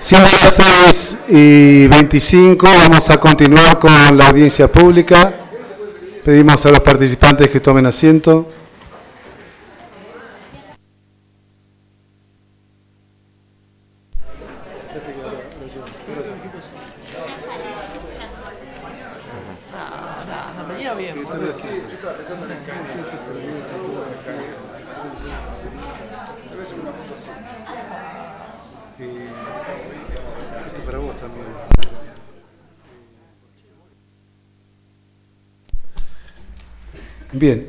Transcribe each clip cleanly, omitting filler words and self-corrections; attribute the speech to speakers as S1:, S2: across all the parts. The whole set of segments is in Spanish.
S1: Siendo las 6:25, vamos a continuar con la audiencia pública. Pedimos a los participantes que tomen asiento. Bien,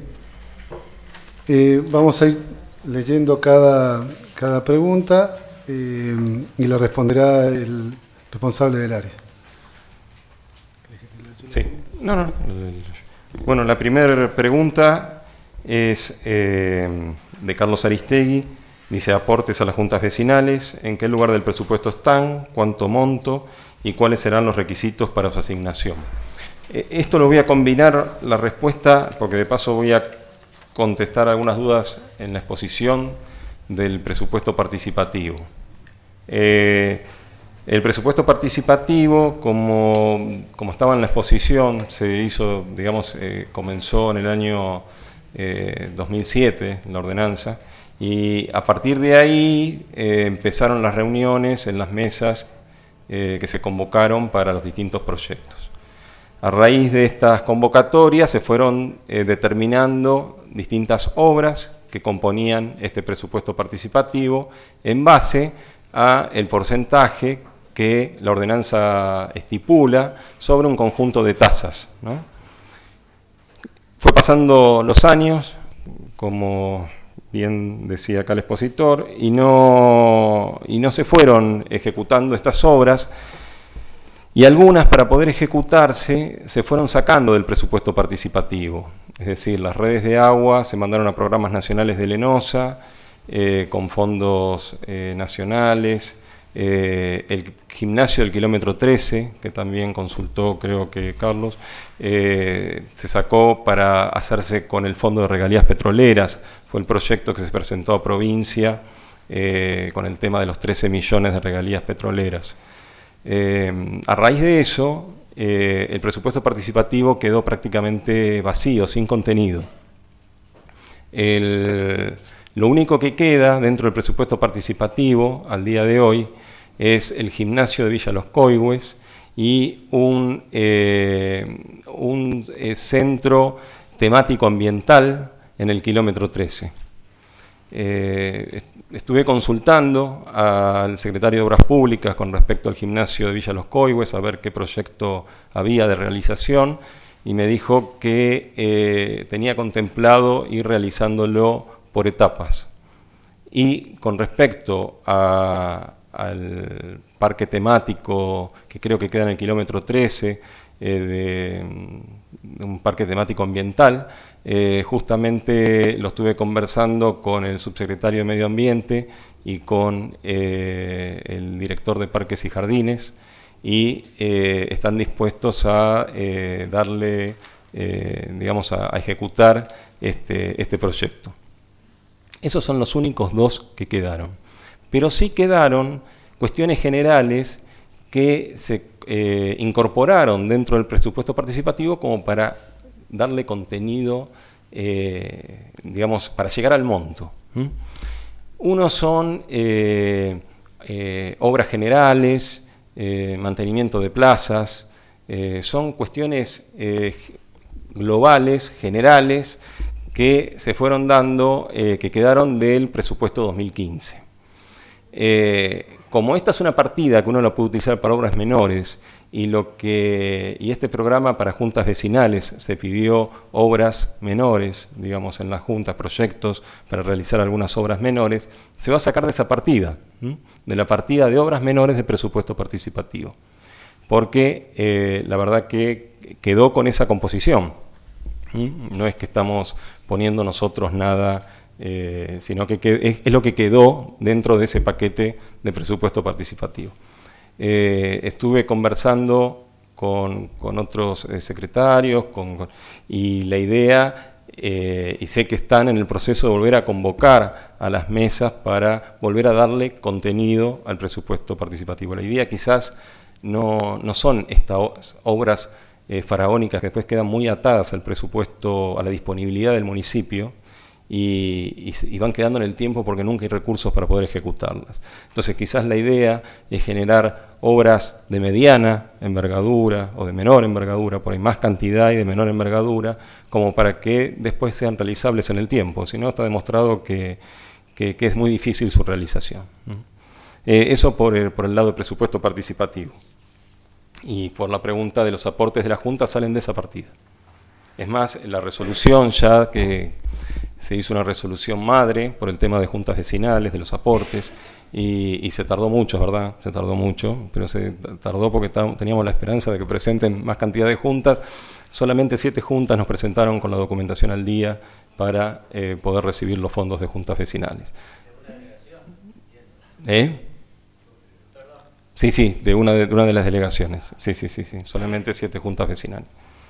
S1: vamos a ir leyendo cada pregunta y la responderá el responsable del área.
S2: Sí, no. Bueno, la primera pregunta es de Carlos Aristegui. Dice: aportes a las juntas vecinales, ¿en qué lugar del presupuesto están? ¿Cuánto monto? ¿Y cuáles serán los requisitos para su asignación? Esto lo voy a combinar la respuesta, porque de paso voy a contestar algunas dudas en la exposición del presupuesto participativo. El presupuesto participativo, como estaba en la exposición, se hizo, digamos, comenzó en el año 2007, en la ordenanza, y a partir de ahí empezaron las reuniones en las mesas que se convocaron para los distintos proyectos. A raíz de estas convocatorias se fueron determinando distintas obras que componían este presupuesto participativo en base a el porcentaje que la ordenanza estipula sobre un conjunto de tasas, ¿no? Fue pasando los años, como bien decía acá el expositor, y no se fueron ejecutando estas obras. Y algunas, para poder ejecutarse, se fueron sacando del presupuesto participativo. Es decir, las redes de agua se mandaron a programas nacionales de Lenosa, con fondos nacionales. El gimnasio del kilómetro 13, que también consultó, creo que Carlos, se sacó para hacerse con el Fondo de Regalías Petroleras. Fue el proyecto que se presentó a provincia con el tema de los 13 millones de regalías petroleras. A raíz de eso, el presupuesto participativo quedó prácticamente vacío, sin contenido. Lo único que queda dentro del presupuesto participativo al día de hoy es el gimnasio de Villa Los Coihues y un centro temático ambiental en el kilómetro 13. Estuve consultando al secretario de Obras Públicas con respecto al gimnasio de Villa Los Coihues a ver qué proyecto había de realización, y me dijo que tenía contemplado ir realizándolo por etapas. Y con respecto al parque temático, que creo que queda en el kilómetro 13, de un parque temático ambiental, justamente lo estuve conversando con el subsecretario de Medio Ambiente y con el director de Parques y Jardines, y están dispuestos a darle, digamos, a ejecutar este proyecto. Esos son los únicos dos que quedaron. Pero sí quedaron cuestiones generales que se incorporaron dentro del presupuesto participativo como para darle contenido, digamos, para llegar al monto. Uno son obras generales, mantenimiento de plazas, son cuestiones globales, generales, que se fueron dando, que quedaron del presupuesto 2015. Como esta es una partida que uno la puede utilizar para obras menores, y este programa para juntas vecinales se pidió obras menores, digamos, en las juntas, proyectos para realizar algunas obras menores, se va a sacar de esa partida, de la partida de obras menores de presupuesto participativo, porque la verdad que quedó con esa composición. No es que estamos poniendo nosotros nada, sino que es lo que quedó dentro de ese paquete de presupuesto participativo. Estuve conversando con otros secretarios y la idea y sé que están en el proceso de volver a convocar a las mesas para volver a darle contenido al presupuesto participativo. La idea quizás no son estas obras faraónicas que después quedan muy atadas al presupuesto, a la disponibilidad del municipio, y van quedando en el tiempo porque nunca hay recursos para poder ejecutarlas. Entonces quizás la idea es generar obras de mediana envergadura o de menor envergadura, por ahí más cantidad y de menor envergadura, como para que después sean realizables en el tiempo. Si no, está demostrado que es muy difícil su realización. Eso por el lado del presupuesto participativo. Y por la pregunta de los aportes de la Junta, salen de esa partida. Es más, la resolución ya que se hizo una resolución madre por el tema de juntas vecinales, de los aportes, y se tardó mucho, ¿verdad? Se tardó mucho, pero se tardó porque teníamos la esperanza de que presenten más cantidad de juntas. Solamente 7 juntas nos presentaron con la documentación al día para poder recibir los fondos de juntas vecinales. Sí, de una de las delegaciones. Sí, solamente 7 juntas vecinales.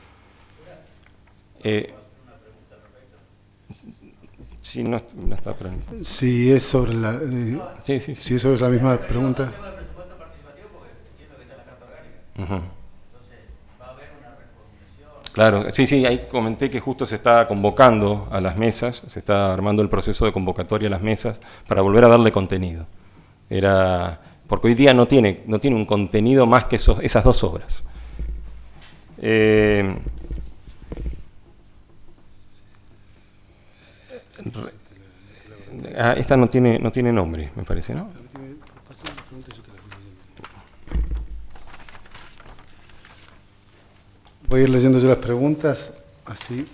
S2: Sí, no está preguntando.
S1: Si es sobre la,
S2: sí.
S1: Si es sobre la misma pregunta.
S2: Claro, sí, ahí comenté que justo se está convocando a las mesas, se está armando el proceso de convocatoria a las mesas para volver a darle contenido. Porque hoy día no tiene un contenido más que esas 2 obras. Esta no tiene nombre, me parece, ¿no?
S1: Voy a ir leyendo yo las preguntas, así.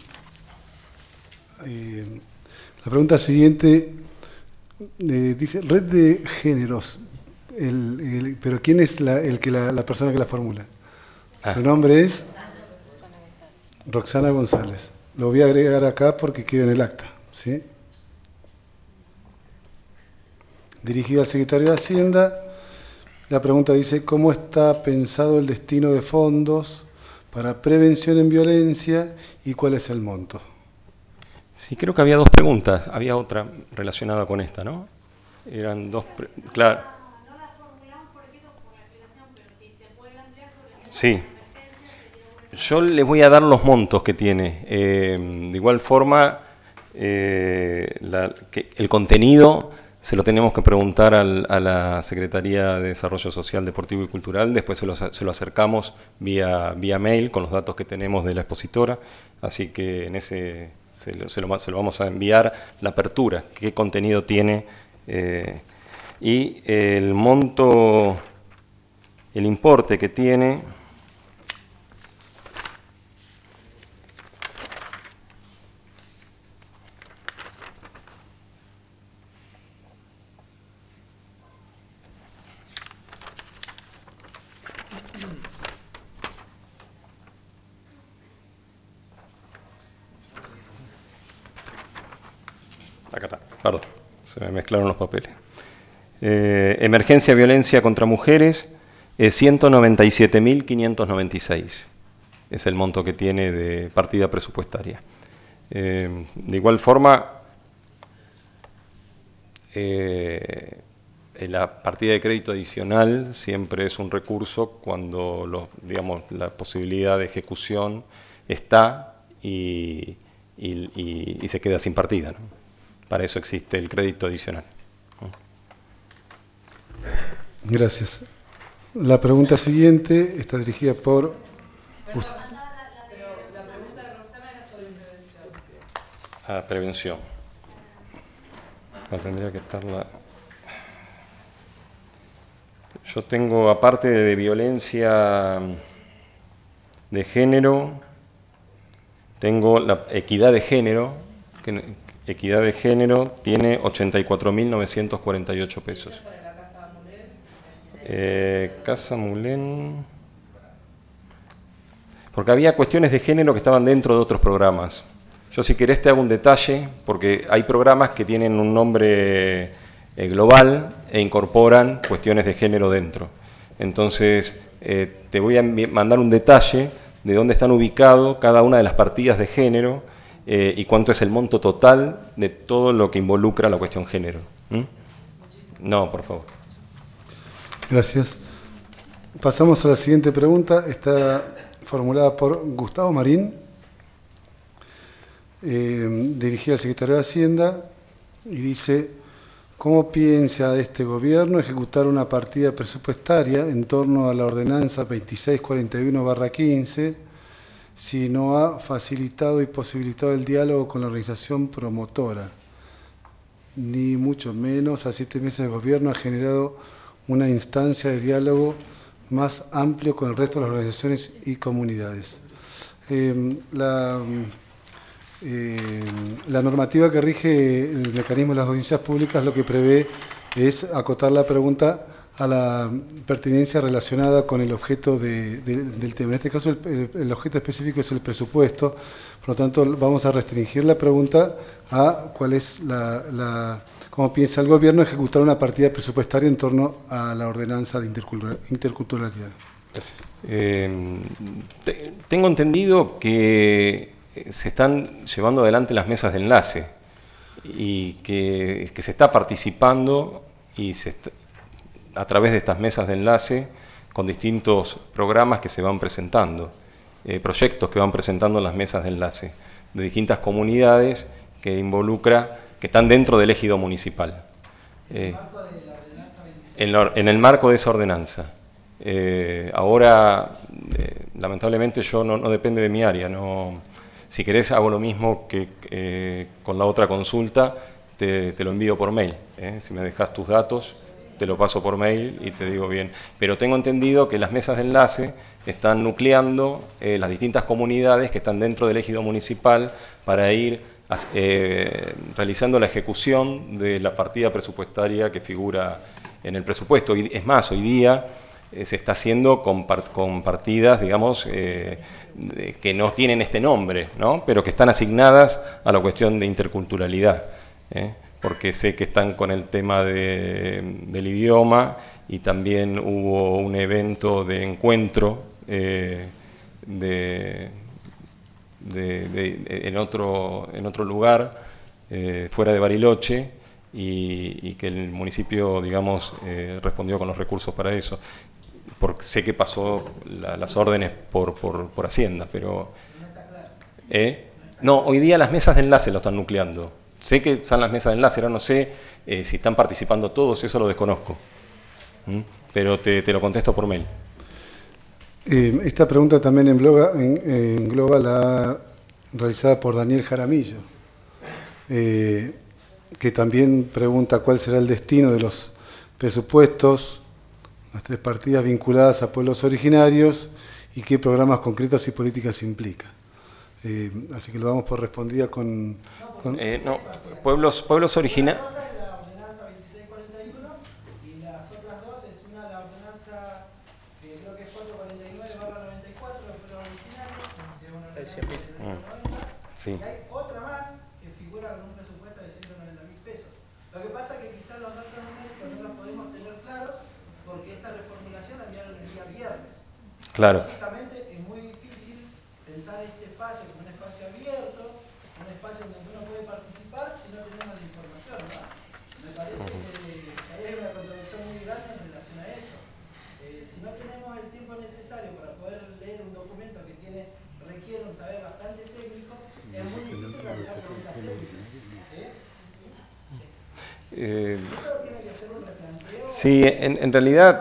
S1: La pregunta siguiente dice, red de géneros, pero ¿quién es la persona que la formula? Su nombre es Roxana González. Lo voy a agregar acá porque queda en el acta, ¿sí? Dirigida al secretario de Hacienda. La pregunta dice, ¿cómo está pensado el destino de fondos para prevención en violencia y cuál es el monto?
S2: Sí, creo que había 2 preguntas. Había otra relacionada con esta, ¿no? Eran 2... Claro.
S3: No las formulamos, por ejemplo, por la explicación, pero si se puede ampliar sobre la
S2: Sí. Yo les voy a dar los montos que tiene. De igual forma, el contenido se lo tenemos que preguntar a la Secretaría de Desarrollo Social, Deportivo y Cultural. Después se lo acercamos vía mail con los datos que tenemos de la expositora. Así que en ese se lo vamos a enviar la apertura, qué contenido tiene. Y el monto, el importe que tiene... Acá está, perdón, se me mezclaron los papeles. Emergencia violencia contra mujeres, 197.596. Es el monto que tiene de partida presupuestaria. De igual forma, la partida de crédito adicional siempre es un recurso cuando la posibilidad de ejecución está y se queda sin partida, ¿no? Para eso existe el crédito adicional.
S1: Gracias. La pregunta siguiente está dirigida por...
S4: Pero la pregunta de Roxana era sobre prevención.
S2: Prevención. No tendría que estar la... Yo tengo, aparte de violencia de género, tengo la equidad de género, equidad de género tiene 84.948 pesos. Casa Mulén... Porque había cuestiones de género que estaban dentro de otros programas. Yo si querés te hago un detalle, porque hay programas que tienen un nombre global e incorporan cuestiones de género dentro. Entonces te voy a mandar un detalle de dónde están ubicados cada una de las partidas de género y cuánto es el monto total de todo lo que involucra la cuestión género. No, por favor.
S1: Gracias. Pasamos a la siguiente pregunta. Está formulada por Gustavo Marín, dirigida al Secretario de Hacienda, y dice: ¿cómo piensa este gobierno ejecutar una partida presupuestaria en torno a la ordenanza 2641/15 si no ha facilitado y posibilitado el diálogo con la organización promotora? Ni mucho menos a 7 meses de gobierno ha generado una instancia de diálogo más amplio con el resto de las organizaciones y comunidades. La normativa que rige el mecanismo de las audiencias públicas lo que prevé es acotar la pregunta a la pertinencia relacionada con el objeto del tema. En este caso el objeto específico es el presupuesto, por lo tanto vamos a restringir la pregunta a cuál es cómo piensa el gobierno ejecutar una partida presupuestaria en torno a la ordenanza de interculturalidad. Gracias.
S2: Tengo entendido que se están llevando adelante las mesas de enlace y que se está participando y a través de estas mesas de enlace con distintos programas que se van presentando, proyectos que van presentando en las mesas de enlace de distintas comunidades que están dentro del ejido municipal. En el marco de esa ordenanza. Ahora, lamentablemente no depende de mi área. Si querés hago lo mismo que con la otra consulta, te lo envío por mail. Si me dejas tus datos, te lo paso por mail y te digo bien. Pero tengo entendido que las mesas de enlace están nucleando las distintas comunidades que están dentro del ejido municipal para ir realizando la ejecución de la partida presupuestaria que figura en el presupuesto. Y es más, hoy día se está haciendo con partidas, digamos, que no tienen este nombre, ¿no? Pero que están asignadas a la cuestión de interculturalidad, porque sé que están con el tema del idioma y también hubo un evento de encuentro en otro lugar, fuera de Bariloche, y que el municipio, digamos, respondió con los recursos para eso. Porque sé que pasó las órdenes por Hacienda, pero... No, hoy día las mesas de enlace lo están nucleando. Sé que están las mesas de enlace, ahora no sé si están participando todos, eso lo desconozco. Pero te lo contesto por mail.
S1: Esta pregunta también engloba la realizada por Daniel Jaramillo, que también pregunta cuál será el destino de los presupuestos, las 3 partidas vinculadas a pueblos originarios y qué programas concretos y políticas implica. Así que lo damos por respondida con
S2: pueblos originarios.
S5: La ordenanza 2641 y las otras dos es una la ordenanza que creo que es 449/94 de pueblos originarios, que es una ordenanza de 1990,
S2: Sí.
S5: y hay otra más que figura con un presupuesto de 190.000 pesos. Lo que pasa es que quizás los datos numéricos no los podemos tener claros porque esta reformulación la enviaron el día viernes.
S2: Claro.
S5: Lógicamente es muy difícil pensar este espacio como un espacio abierto, un espacio en donde uno puede participar si no tenemos la información, ¿no? Me parece que ahí hay una contradicción muy grande en relación a eso. Si no tenemos el tiempo necesario para poder leer un documento que requiere un saber bastante técnico, es muy difícil realizar preguntas técnicas. Eso tiene que ser un replanteo.
S2: Sí, en realidad,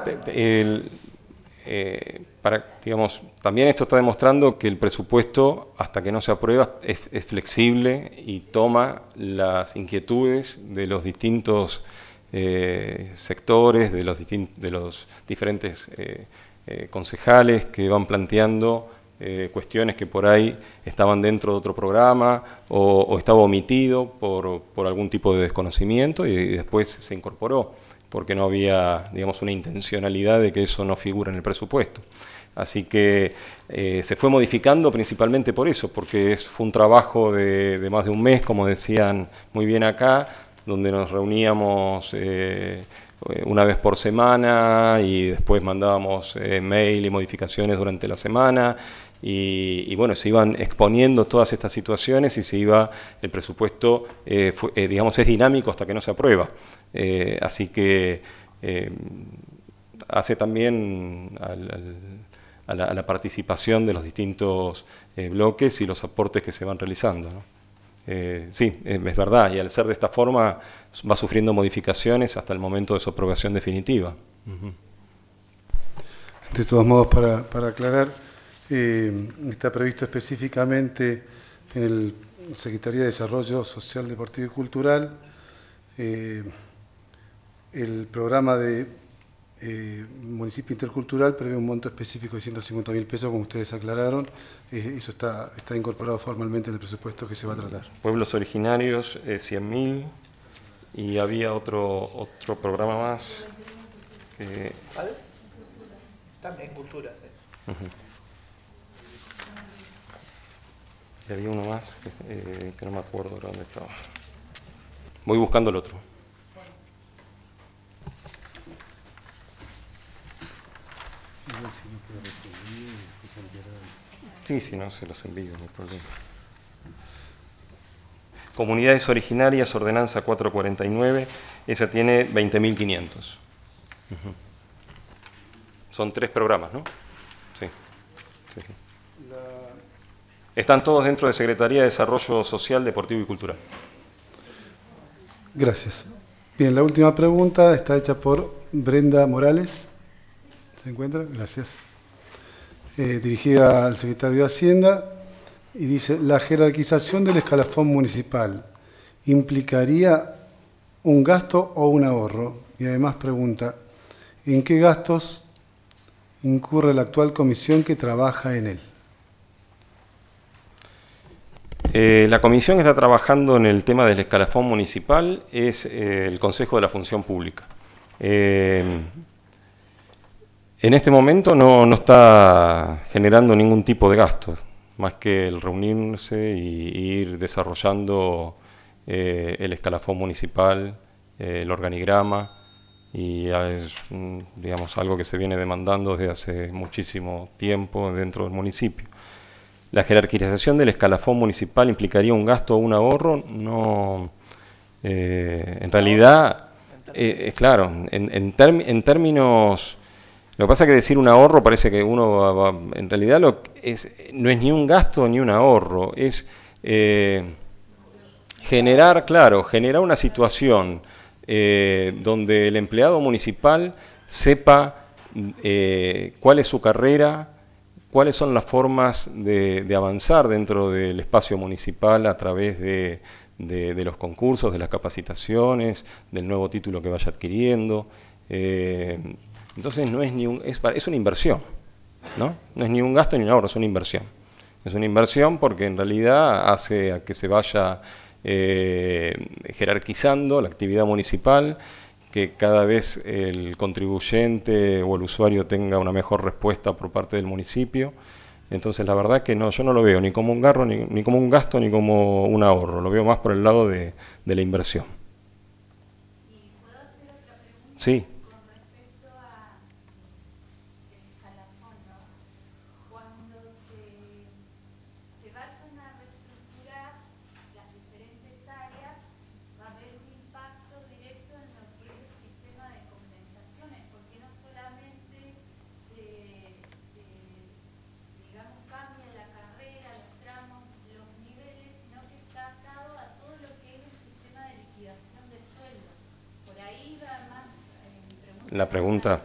S2: digamos, también esto está demostrando que el presupuesto, hasta que no se aprueba, es flexible y toma las inquietudes de los distintos sectores, de los diferentes concejales que van planteando cuestiones que por ahí estaban dentro de otro programa o estaba omitido por algún tipo de desconocimiento y después se incorporó, porque no había, digamos, una intencionalidad de que eso no figura en el presupuesto. Así que se fue modificando principalmente por eso, porque fue un trabajo de más de un mes, como decían muy bien acá, donde nos reuníamos una vez por semana y después mandábamos mail y modificaciones durante la semana. Y bueno, se iban exponiendo todas estas situaciones y el presupuesto, digamos, es dinámico hasta que no se aprueba. Así que hace también a la participación de los distintos bloques y los aportes que se van realizando, ¿no? Sí, es verdad, y al ser de esta forma va sufriendo modificaciones hasta el momento de su aprobación definitiva.
S1: De todos modos, para aclarar, está previsto específicamente en el Secretaría de Desarrollo Social, Deportivo y Cultural el programa de Municipio Intercultural prevé un monto específico de 150.000 pesos, como ustedes aclararon. Eso está incorporado formalmente en el presupuesto que se va a tratar.
S2: Pueblos originarios, 100.000, y había otro programa más.
S5: ¿Vale? También cultura, sí.
S2: Y había uno más que no me acuerdo ahora dónde estaba. Voy buscando el otro. Sí, si no, se los envío, no hay problema. Comunidades originarias, ordenanza 449, esa tiene 20.500. Son 3 programas, ¿no? Sí. Sí. Están todos dentro de Secretaría de Desarrollo Social, Deportivo y Cultural.
S1: Gracias. Bien, la última pregunta está hecha por Brenda Morales. ¿Se encuentra? Gracias. Dirigida al secretario de Hacienda, y dice: la jerarquización del escalafón municipal ¿implicaría un gasto o un ahorro? Y además pregunta: ¿en qué gastos incurre la actual comisión que trabaja en él?
S2: La comisión que está trabajando en el tema del escalafón municipal es el Consejo de la Función Pública. En este momento no está generando ningún tipo de gastos, más que el reunirse y ir desarrollando el escalafón municipal, el organigrama, y es, digamos, algo que se viene demandando desde hace muchísimo tiempo dentro del municipio. ¿La jerarquización del escalafón municipal implicaría un gasto o un ahorro? No, en realidad, claro, en términos... Lo que pasa es que decir un ahorro parece que uno en realidad no es ni un gasto ni un ahorro, es generar una situación donde el empleado municipal sepa cuál es su carrera, cuáles son las formas de avanzar dentro del espacio municipal a través de los concursos, de las capacitaciones, del nuevo título que vaya adquiriendo. Entonces no es es una inversión, ¿no? No es ni un gasto ni un ahorro, es una inversión. Es una inversión porque en realidad hace a que se vaya jerarquizando la actividad municipal, que cada vez el contribuyente o el usuario tenga una mejor respuesta por parte del municipio. Entonces la verdad que no, yo no lo veo ni como un gasto ni como un ahorro, lo veo más por el lado de la inversión.
S3: ¿Y puedo hacer otra pregunta?
S2: Sí.
S3: Con respecto a el escalafón, ¿no? Cuando se vayan a reestructurar las diferentes áreas, va a haber un impacto directo en lo que es el sistema de compensaciones, porque no solamente digamos, cambia la carrera, los tramos, los niveles, sino que está atado a todo lo que es el sistema de liquidación de sueldo. Por ahí va más mi pregunta.
S2: La pregunta.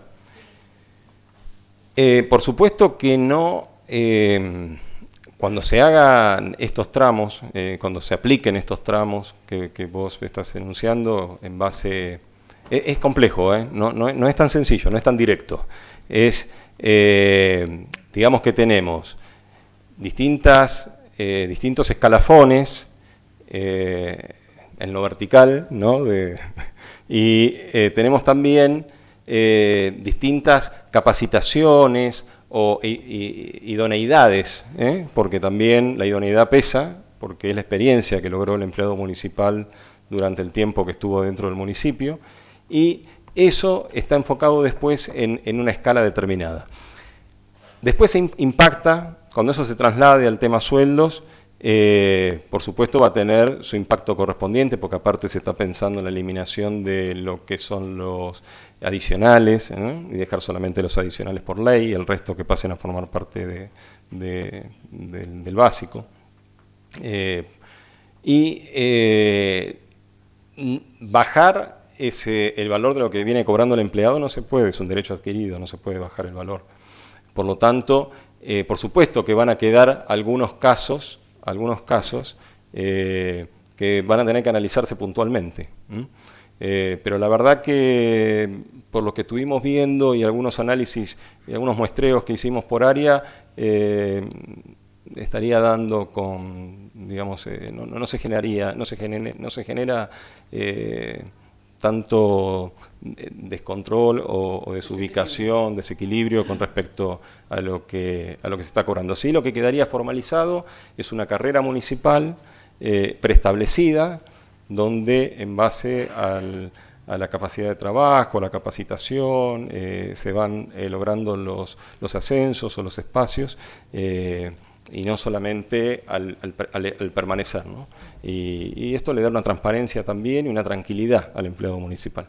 S3: Sí.
S2: Por supuesto que no, cuando se hagan estos tramos, cuando se apliquen estos tramos que vos estás enunciando en base... Es complejo, no es tan sencillo, no es tan directo. Es, digamos que tenemos distintos escalafones en lo vertical, ¿no? Y tenemos también distintas capacitaciones o idoneidades, porque también la idoneidad pesa, porque es la experiencia que logró el empleado municipal durante el tiempo que estuvo dentro del municipio, y Eso está enfocado después en una escala determinada. Después se impacta, cuando eso se traslade al tema sueldos, por supuesto va a tener su impacto correspondiente, porque aparte se está pensando en la eliminación de lo que son los adicionales, y dejar solamente los adicionales por ley, el resto que pasen a formar parte del básico. Bajar el valor de lo que viene cobrando el empleado no se puede, es un derecho adquirido, no se puede bajar el valor. Por lo tanto, por supuesto que van a quedar algunos casos que van a tener que analizarse puntualmente. Pero la verdad que por lo que estuvimos viendo y algunos análisis y algunos muestreos que hicimos por área, estaría dando con, digamos, no se genera tanto descontrol o desubicación, desequilibrio con respecto a lo que se está cobrando. Sí, lo que quedaría formalizado es una carrera municipal preestablecida, donde en base a la capacidad de trabajo, a la capacitación, se van logrando los ascensos o los espacios, y no solamente al permanecer, ¿no? Y esto le da una transparencia también y una tranquilidad al empleado municipal.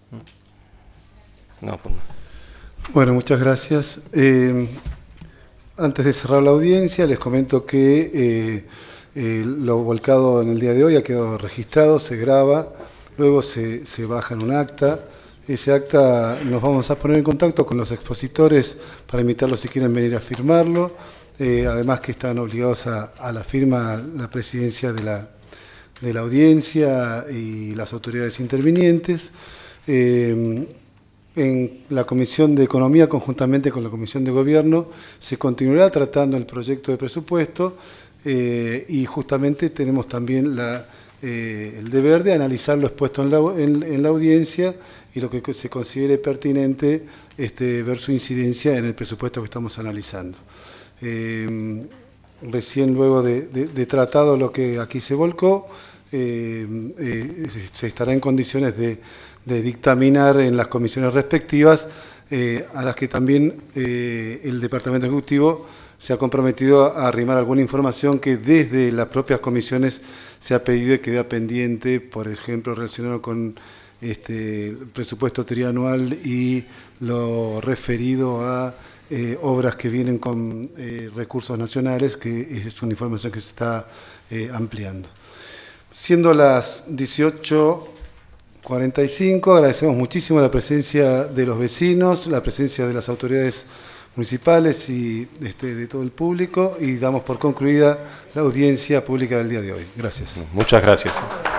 S2: No, pues no.
S1: Bueno, muchas gracias. Antes de cerrar la audiencia, les comento que lo volcado en el día de hoy ha quedado registrado, se graba, luego se baja en un acta. Ese acta nos vamos a poner en contacto con los expositores para invitarlos si quieren venir a firmarlo. Además que están obligados a la firma la presidencia de la audiencia y las autoridades intervinientes. En la Comisión de Economía, conjuntamente con la Comisión de Gobierno, se continuará tratando el proyecto de presupuesto y justamente tenemos también el deber de analizar lo expuesto en la audiencia y lo que se considere pertinente ver su incidencia en el presupuesto que estamos analizando. Recién luego de tratado lo que aquí se volcó, se estará en condiciones de dictaminar en las comisiones respectivas, a las que también el Departamento Ejecutivo se ha comprometido a arrimar alguna información que desde las propias comisiones se ha pedido y queda pendiente, por ejemplo, relacionado con el presupuesto trianual y lo referido a obras que vienen con recursos nacionales, que es una información que se está ampliando. Siendo las 18:45, agradecemos muchísimo la presencia de los vecinos, la presencia de las autoridades municipales y de todo el público, y damos por concluida la audiencia pública del día de hoy. Gracias.
S2: Muchas gracias.